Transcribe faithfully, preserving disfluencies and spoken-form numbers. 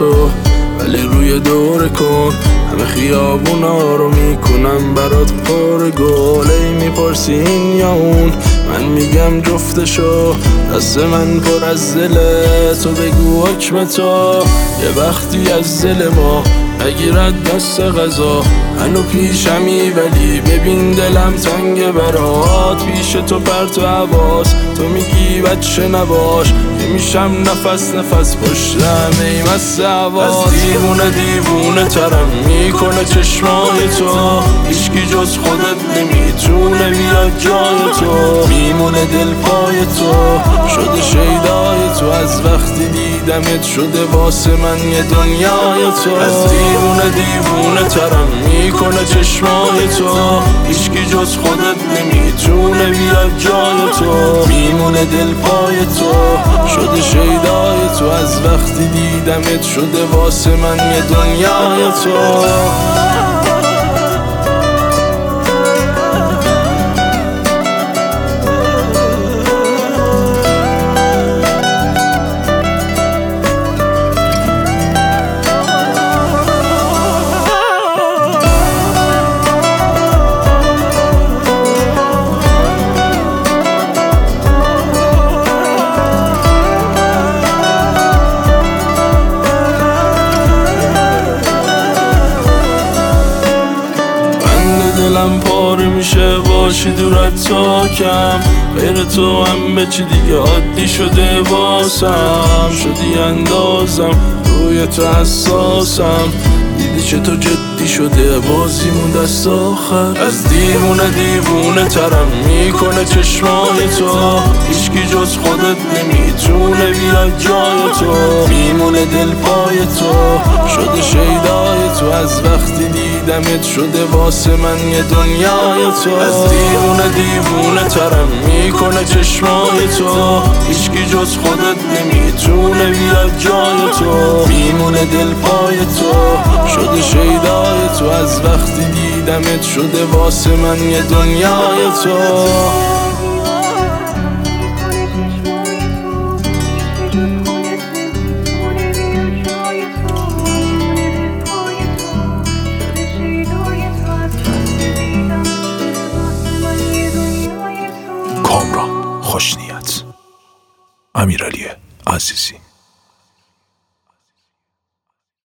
تو، ولی روی دور کن همه خیابونا رو میکنم برات پر گل. ای میپرسی این یا اون، من میگم جفتشو، دست من پر از دله، تو بگو حکم تو. یه وقتی از دل ما نگیرد دست قضا، هنو پیشمی ولی ببین دلم تنگ برات. پیش تو پرت و حواس، تو میگی بچه نباش، که میشم نفس نفس پشتم ای مست حواس. از دیوونه دیوونه ترم میکنه چشمای تو، هیچکی جز خودت نمیتونه بیاد جای تو. میمونه دل پای تو، شده شیدای تو، از وقتی دیدمت شده واسه من یه دنیای تو. از دیوونه دیوونه ترم میکنه چشمای تو، هیچکی جز خودت نمیتونه بیاد جای تو. میمونه دل پای تو، شده شیدای تو، از وقتی دیدمت شده واسه من یه دنیای تو. دلم پاره میشه باشی دورت تا کم، غیر تو همه چی دیگه عادی شده واسم. شدی اندازم روی تو حساسم، دیدی چه تو جدی شده بازیمون دست آخر. از دیوونه دیوونه ترم میکنه چشمای تو، هیچکی جز خودت نمیتونه بیاد جای تو. میمونه دل پای تو، شده شیدای تو، از وقتی دیدمت شده واسه من یه دنیای تو. از دیوونه دیوونه ترم میکنه چشمای تو، هیچکی جز خودت نمیتونه بیاد جای تو. میمونه دل پای تو، شده شیدای تو، از وقتی دیدمت شده واسه من یه دنیای تو. کامران خوشنیت، امیرعلی عزیزی.